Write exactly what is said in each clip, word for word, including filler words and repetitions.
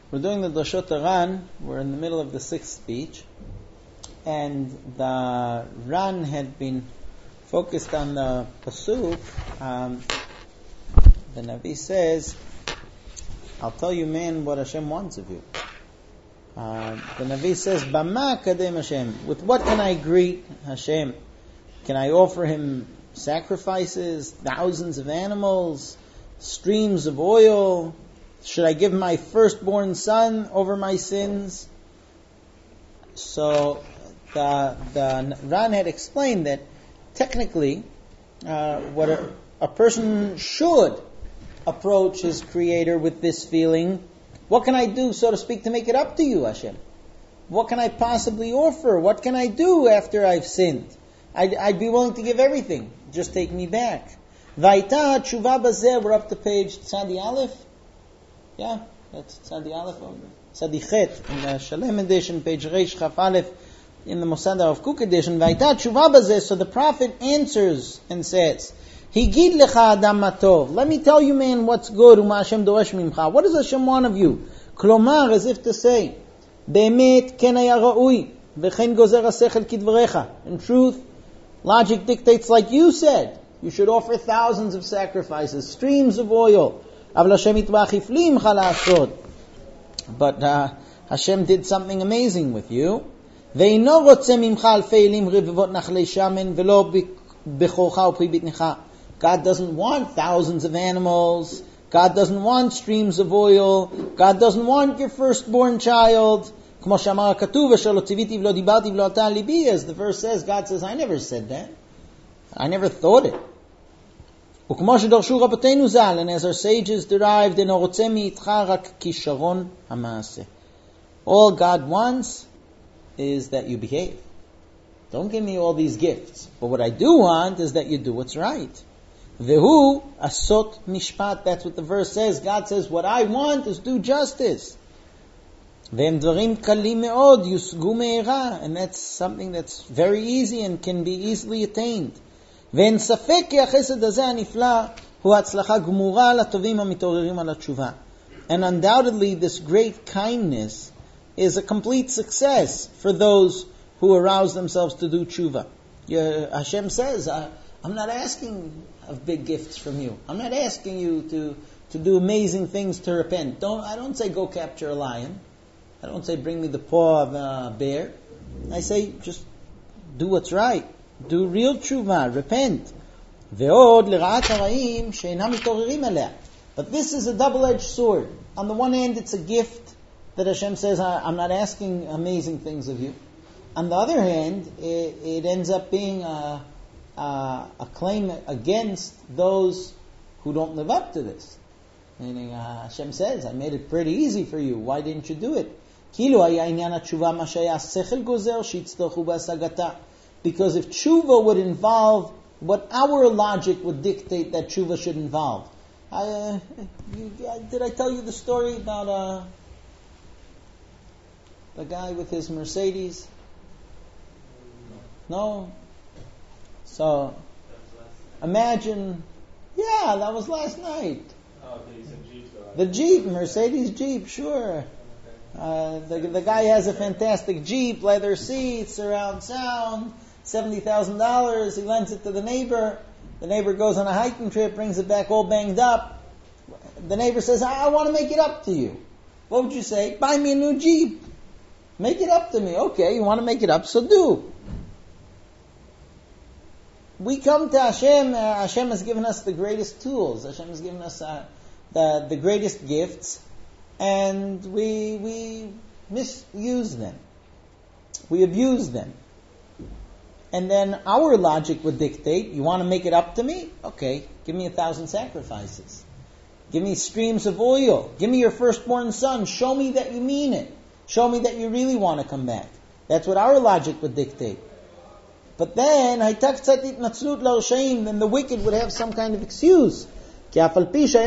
We're doing the Drashot Ran. We're in the middle of the sixth speech, and the Ran had been focused on the pasuk. Um, the Navi says, "I'll tell you, man, what Hashem wants of you." Uh, the Navi says, "Bama kadem Hashem." With what can I greet Hashem? Can I offer Him sacrifices, thousands of animals, streams of oil? Should I give my firstborn son over my sins? So the the Ran had explained that technically, uh, what a, a person should approach his Creator with this feeling: what can I do, so to speak, to make it up to you, Hashem? What can I possibly offer? What can I do after I've sinned? I'd, I'd be willing to give everything. Just take me back. Vaita tshuva bazeh. We're up to page Tzadi Aleph. Yeah, that's Tzadi Aleph. Tzadi Chet in the Shalem edition, page Reish Chaf Aleph in the Mosad HaRav Kook edition. Vaita tshuva bazeh. So the prophet answers and says, Higid lecha adam matov. Let me tell you, man, what's good. Uma Hashem doresh mimcha. What does Hashem want of you? Klomar, as if to say, Be'emet ken haya ra'ui, v'chen gozer hasechel kidvarecha. In truth, logic dictates like you said. You should offer thousands of sacrifices, streams of oil. Aval Hashem yitbach ifli imcha la'asod. But uh, Hashem did something amazing with you. Ve'ino rotze mimcha alfei elim revivot nachlei shamen v'lo b'chocha u'pri bitnecha. God doesn't want thousands of animals. God doesn't want streams of oil. God doesn't want your firstborn child. As the verse says, God says, I never said that. I never thought it. And as our sages derived, all God wants is that you behave. Don't give me all these gifts. But what I do want is that you do what's right. Vehu asot mishpat. That's what the verse says. God says, what I want is do justice. V'em dvarim kalim me'od yusgu me'era. And that's something that's very easy and can be easily attained. V'en safek ki hachesed hazeh hanifla hu hatzlacha gmura latovim hamitorerim al hatshuva. And undoubtedly this great kindness is a complete success for those who arouse themselves to do tshuva. Yeah, Hashem says, I, I'm not asking of big gifts from you. I'm not asking you to, to do amazing things to repent. Don't I don't say go capture a lion. I don't say bring me the paw of a bear. I say just do what's right. Do real tshuva. Repent. Ve'od l'ra'at hara'im she'einam mitorerim aleh. But this is a double-edged sword. On the one hand, it's a gift that Hashem says, I'm not asking amazing things of you. On the other hand, it, it ends up being a Uh, a claim against those who don't live up to this. Meaning, uh, Hashem says, I made it pretty easy for you. Why didn't you do it? Because if tshuva would involve what our logic would dictate that tshuva should involve. I, uh, you, did I tell you the story about uh, the guy with his Mercedes? No? So, imagine, yeah, that was last night. Oh, okay, you said Jeep. So the Jeep, Mercedes Jeep, sure. Uh, the the guy has a fantastic Jeep, leather seats, surround sound, seventy thousand dollars. He lends it to the neighbor. The neighbor goes on a hiking trip, brings it back all banged up. The neighbor says, I, I want to make it up to you. What would you say? Buy me a new Jeep. Make it up to me. Okay, you want to make it up, so do. We come to Hashem, uh, Hashem has given us the greatest tools, Hashem has given us uh, the, the greatest gifts, and we we misuse them. We abuse them. And then our logic would dictate, you want to make it up to me? Okay, give me a thousand sacrifices. Give me streams of oil. Give me your firstborn son. Show me that you mean it. Show me that you really want to come back. That's what our logic would dictate. But then, then the wicked would have some kind of excuse. Person can say,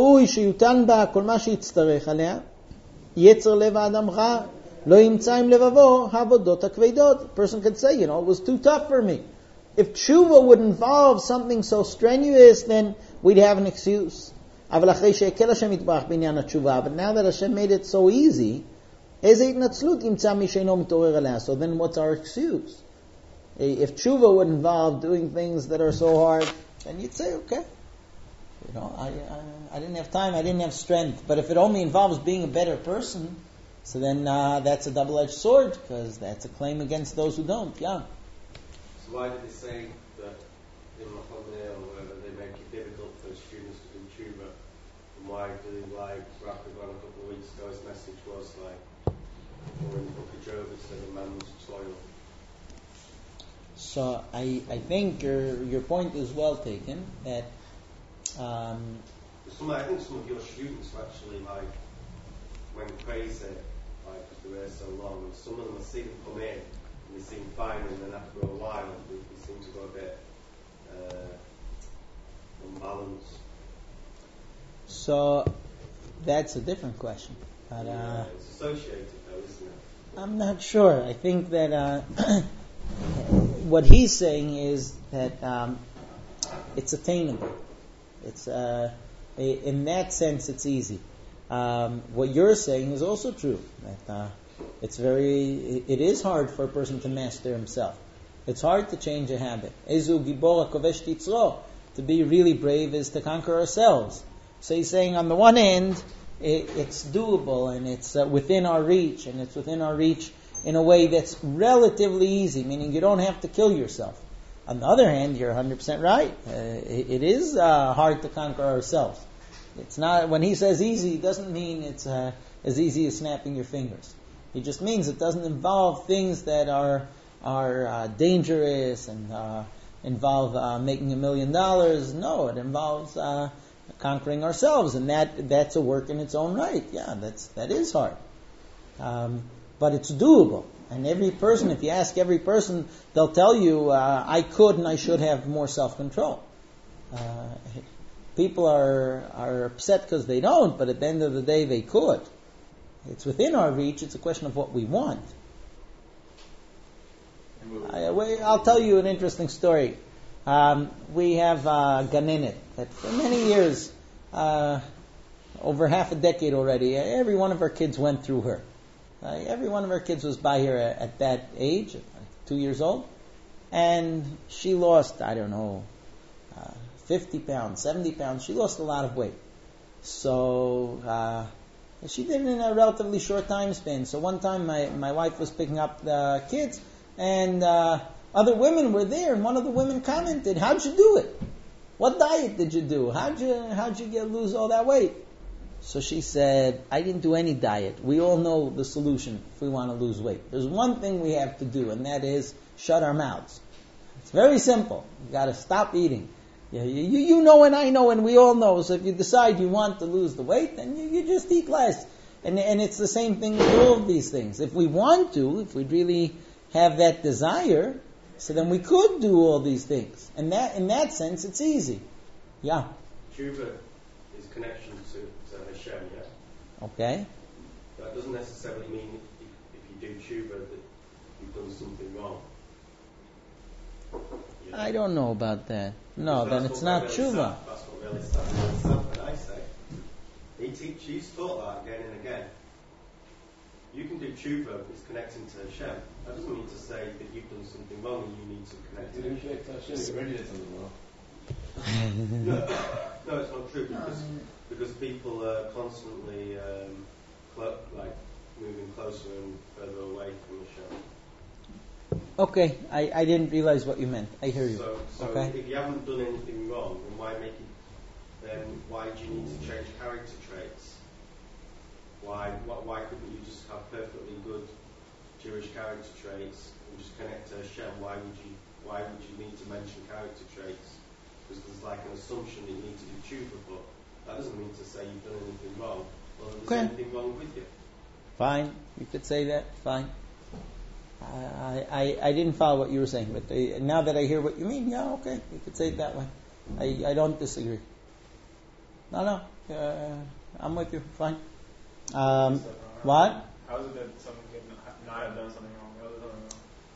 you know, it was too tough for me. If tshuva would involve something so strenuous, then we'd have an excuse. אבל אחרי שהקל השם יתברך בעניין התשובה, but now that Hashem made it so easy, איזה התנצלות ימצא מי שאינו מתעורר עליה? So then what's our excuse? If tshuva would involve doing things that are so hard, then you'd say, okay, you know, I, I, I didn't have time, I didn't have strength. But if it only involves being a better person, so then uh, that's a double-edged sword, because that's a claim against those who don't. Yeah. So why did they say that in Mahamaya or whatever they make it difficult for students to do tshuva? And why do like Rakavan a couple of weeks ago his message was like, or in the book of Job it said a man must toil. So I I think your your point is well taken. That um, some, I think some of your students were actually like went crazy like because they were so long. And some of them I see them come in and they seem fine, and then after a while they, they seem to go a bit uh, unbalanced. So that's a different question. But, yeah, uh, it's associated though, isn't it? I'm not sure. I think that. Uh, What he's saying is that um, it's attainable. It's uh, in that sense it's easy. Um, what you're saying is also true. That uh, it's very, it is hard for a person to master himself. It's hard to change a habit. Ezu gibor hakovesh titzro. To be really brave is to conquer ourselves. So he's saying, on the one hand, it, it's doable and it's uh, within our reach, and it's within our reach in a way that's relatively easy, meaning you don't have to kill yourself. On the other hand, you're one hundred percent right. Uh, it, it is uh, hard to conquer ourselves. It's not, when he says easy, it doesn't mean it's uh, as easy as snapping your fingers. It just means it doesn't involve things that are are uh, dangerous and uh, involve uh, making a million dollars. No, it involves uh, conquering ourselves, and that that's a work in its own right. Yeah, that's that is hard. Um, But it's doable. And every person, if you ask every person, they'll tell you, uh, I could and I should have more self-control. Uh, people are are upset because they don't, but at the end of the day, they could. It's within our reach. It's a question of what we want. I, I'll tell you an interesting story. Um, we have uh, Ganenet that for many years, uh, over half a decade already, every one of our kids went through her. Uh, every one of our kids was by here at, at that age, like two years old, and she lost, I don't know, uh, fifty pounds, seventy pounds. She lost a lot of weight. So uh, she did it in a relatively short time span. So one time my, my wife was picking up the kids, and uh, other women were there, and one of the women commented, "How'd you do it? What diet did you do? How'd you how'd you get lose all that weight?" So she said, I didn't do any diet. We all know the solution if we want to lose weight. There's one thing we have to do, and that is shut our mouths. It's very simple. You got to stop eating. You, you, you know and I know and we all know. So if you decide you want to lose the weight, then you, you just eat less. And, and it's the same thing with all of these things. If we want to, if we really have that desire, so then we could do all these things. And that, in that sense, it's easy. Yeah. Tshuva is connection to, to Hashem, yeah? Okay. That doesn't necessarily mean if, if you do tshuva that you've done something wrong. Yeah. I don't know about that. No, then it's not really tshuva. Sad, that's what really sad. Really sad when I say. He teach, he's taught that again and again. You can do tshuva, it's connecting to Hashem. That doesn't mean to say that you've done something wrong and you need to connect to Hashem. You already did something wrong. no, no, it's not true because because people are constantly um, clo- like moving closer and further away from Hashem. Okay, I, I didn't realize what you meant. I hear you. So, so okay. if you haven't done anything wrong, then why make it? Then why do you need to change character traits? Why, why why couldn't you just have perfectly good Jewish character traits and just connect to Hashem? Why would you Why would you need to mention character traits? Because there's like an assumption that you need to do tshuva, but that doesn't mean to say you've done anything wrong or there's okay. anything wrong with you. Fine, you could say that. Fine. I, I I didn't follow what you were saying, but uh, now that I hear what you mean, yeah, okay, you could say it that way. I, I don't disagree. No, no, uh, I'm with you. Fine. Um, what? How is it that someone could not have done something wrong? How is it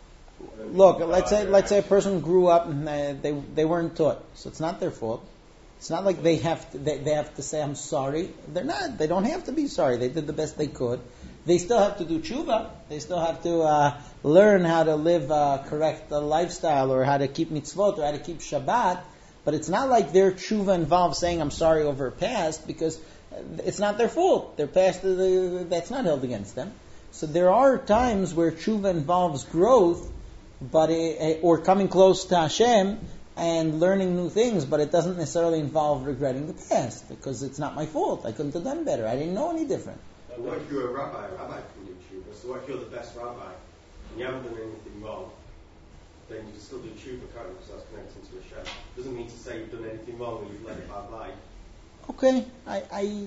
wrong? Look, let's say let's say a person grew up and they they, they weren't taught, so it's not their fault. It's not like they have to, they, they have to say, I'm sorry. They're not. They don't have to be sorry. They did the best they could. They still have to do tshuva. They still have to uh, learn how to live a correct uh, lifestyle, or how to keep mitzvot, or how to keep Shabbat. But it's not like their tshuva involves saying, I'm sorry over a past, because it's not their fault. Their past, uh, that's not held against them. So there are times where tshuva involves growth, but it, or coming close to Hashem, and learning new things, but it doesn't necessarily involve regretting the past, because it's not my fault. I couldn't have done better. I didn't know any different. But what if you're a rabbi? A rabbi can do tshuva. So what if you're the best rabbi and you haven't done anything wrong? Then you can still do tshuva, can't you? Because that's connecting to Hashem. Doesn't mean to say you've done anything wrong or you've led a bad life. Okay, I, I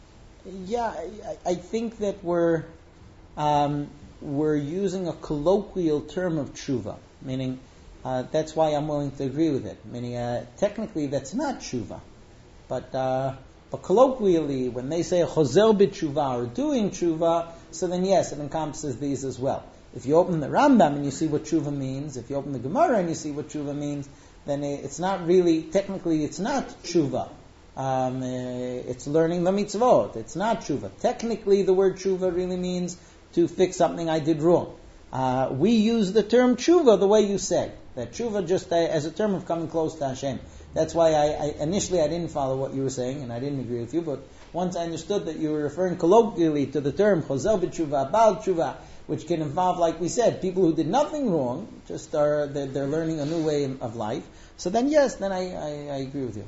yeah, I, I think that we're um, we're using a colloquial term of tshuva, meaning. Uh, that's why I'm willing to agree with it. Meaning, uh, technically, that's not tshuva, but uh, but colloquially, when they say chozer b'tshuva or doing tshuva, so then yes, it encompasses these as well. If you open the Rambam and you see what tshuva means, if you open the Gemara and you see what tshuva means, then it's not really technically it's not tshuva. Um, uh, it's learning the mitzvot. It's not tshuva. Technically, the word tshuva really means to fix something I did wrong. Uh, we use the term tshuva the way you said. That tshuva just uh, as a term of coming close to Hashem. That's why I, I initially I didn't follow what you were saying, and I didn't agree with you. But once I understood that you were referring colloquially to the term chozer b'tshuva, ba'al tshuva, which can involve, like we said, people who did nothing wrong, just are they're, they're learning a new way of life. So then, yes, then I, I, I agree with you.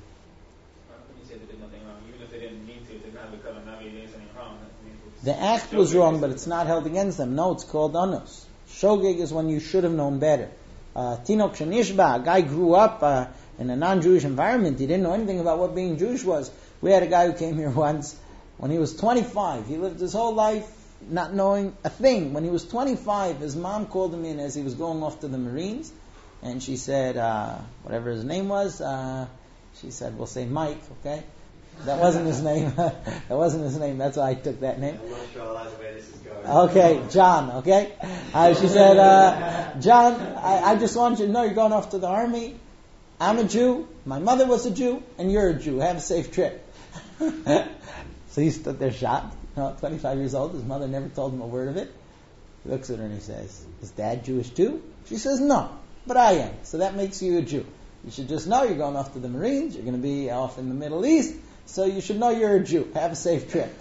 When you say they did nothing wrong, even if they didn't need to, they didn't have the covenant, now they did something wrong. The act was wrong, but it's not held against them. No, it's called anus. Shogeg is when you should have known better. Uh, Tinok Shanishba, a guy grew up uh, in a non-Jewish environment. He didn't know anything about what being Jewish was. We had a guy who came here once when he was twenty-five. He lived his whole life not knowing a thing. When he was twenty-five, his mom called him in as he was going off to the Marines, and she said, uh, whatever his name was, uh, she said, we'll say Mike, okay? That wasn't his name. That wasn't his name. That's why I took that name. I'm not sure I like the way this is going. Okay, John, okay? Uh, she said, uh, John, I, I just want you to know you're going off to the army. I'm a Jew. My mother was a Jew. And you're a Jew. Have a safe trip. So he stood there shocked. You know, twenty-five years old. His mother never told him a word of it. He looks at her and he says, is Dad Jewish too? She says, no, but I am. So that makes you a Jew. You should just know you're going off to the Marines. You're going to be off in the Middle East. So you should know you're a Jew. Have a safe trip.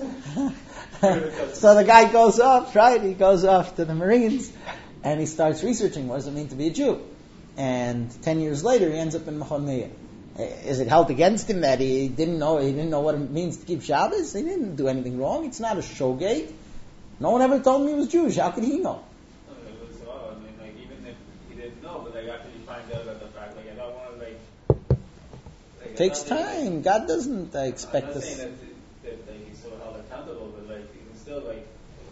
So the guy goes off, right? He goes off to the Marines and he starts researching what does it mean to be a Jew. And ten years later he ends up in Machon Meir. Is it held against him that he didn't know he didn't know what it means to keep Shabbos? He didn't do anything wrong. It's not a shogeg. No one ever told him he was Jewish. How could he know? Well, I mean, like, even if he didn't know, but like after you find out about the fact, like I don't want to like. It takes time. God doesn't uh, expect I'm not us. saying that, that like, he's so held accountable, but like even still, like,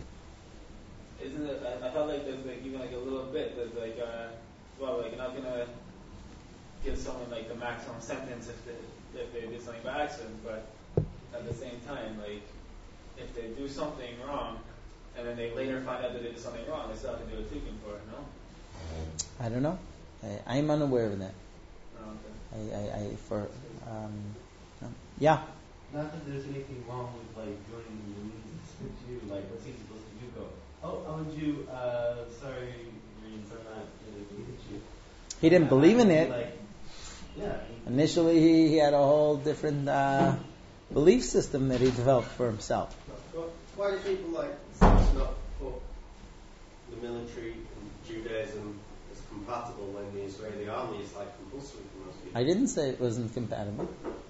isn't it? I, I felt like there's like even like a little bit there's like, uh, well, like you're not gonna give someone like the maximum sentence if they if they did something by accident, but at the same time, like if they do something wrong and then they later find out that they did something wrong, they still have to do a tikkun for it, no? I don't know. I, I'm unaware of that. Oh, okay. I, I, I for um, no. Yeah. Not that there's anything wrong with like joining the Marines as a Jew. Like, what's he supposed to do? Go, oh, I'm a Jew. Uh, sorry, Marines, I'm not going to be a Jew. He didn't believe in it. Like, yeah. Initially, he, he had a whole different uh, belief system that he developed for himself. Why do people like not put the military and Judaism as compatible when the Israeli army is like compulsory for most people? I didn't say it wasn't compatible.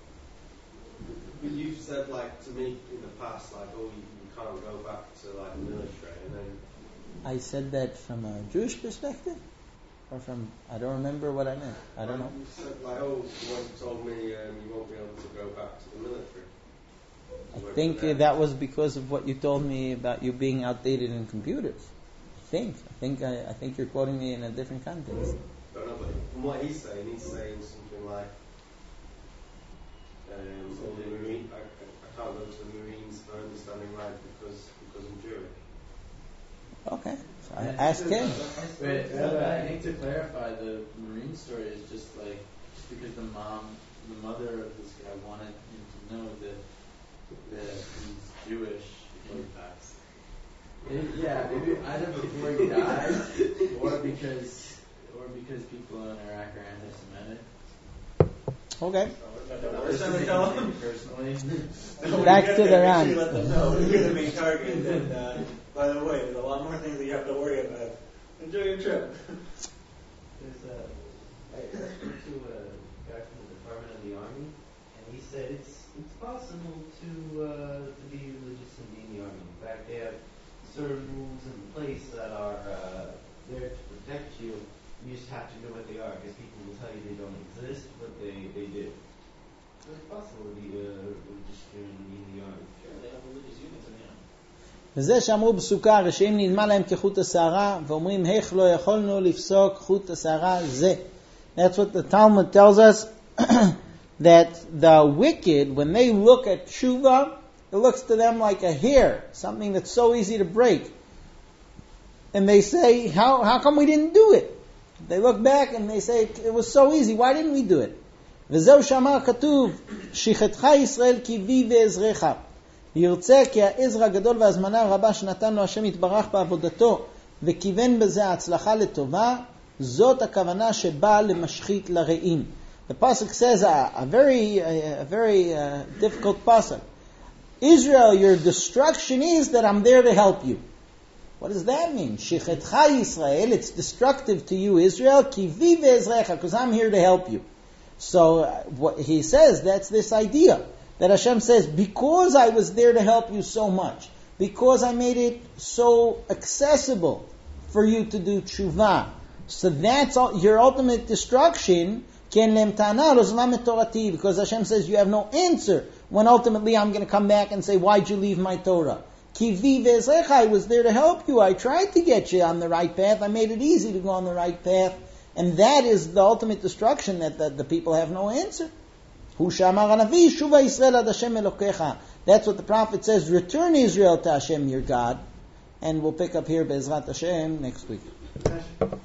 But you've said like to me in the past, like, oh, you, you can't go back to like the military, and then I said that from a Jewish perspective, or from I don't remember what I meant. I don't know. You said like, oh, you once told me um, you won't be able to go back to the military. I think uh, that was because of what you told me about you being outdated in computers. I think. I think. I, I think you're quoting me in a different context. I don't know, but from what he's saying, he's saying something like, um, oh, the Marine, I, I can't go to the Marines, if I'm understanding right, because because I'm Jewish. Okay. So I asked him. Wait, I think to clarify, the Marine story is just like just because the mom the mother of this guy wanted him to know that that he's Jewish before he passed. Maybe, yeah, maybe either before he died, or because, or because people in Iraq are anti-Semitic. Okay. The worst time to tell him personally. Back to the Ran. Make sure you let them know you're the main target. And uh, by the way, there's a lot more things that you have to worry about. Enjoy your trip. There's a, I spoke to a guy from the Department of the Army, and he said it's it's possible to uh, to be religious and be in the Army. In fact, they have certain rules in place that are uh, there to protect you. You just have to know what they are, because people will tell you they don't exist, but they, they do. So it's possible to be uh, religious and be in the Army. Sure, they have religious units in the army. וזה שאמרו בסוכה, הרשעים נדמה להם כחוט השערה, ואומרים, איך לא יכולנו לפסוק חוט השערה זה. That's what the Talmud tells us, that the wicked, when they look at tshuva, it looks to them like a hair, something that's so easy to break. And they say, how, how come we didn't do it? They look back and they say, it was so easy, why didn't we do it? וזהו שאמר כתוב, שכחתך ישראל כי בי ועזרך. ירצה כי העזר הגדול והזמנה הרבה שנתן לו השם יתברך בעבודתו, וכיוון בזה ההצלחה לטובה, זאת הכוונה שבאה למשחית לרעים. The pasuk says a, a very, a, a very uh, difficult pasuk. Israel, your destruction is that I'm there to help you. What does that mean? Shichetcha Yisrael, it's destructive to you, Israel, ki vi ve'ezrecha, because I'm here to help you. So uh, what he says, that's this idea, that Hashem says, because I was there to help you so much, because I made it so accessible for you to do tshuva, so that's all, your ultimate destruction, ken lem ta'ana lo zlam et torati, because Hashem says you have no answer, when ultimately I'm going to come back and say, why'd you leave my Torah? Ki vi ve'ezrecha, I was there to help you. I tried to get you on the right path. I made it easy to go on the right path. And that is the ultimate destruction, that, that the people have no answer. Hu she'amar hanavi, shuva Yisrael ad Hashem Elokecha. That's what the prophet says, return Israel to Hashem your God. And we'll pick up here Be'ezrat Hashem next week.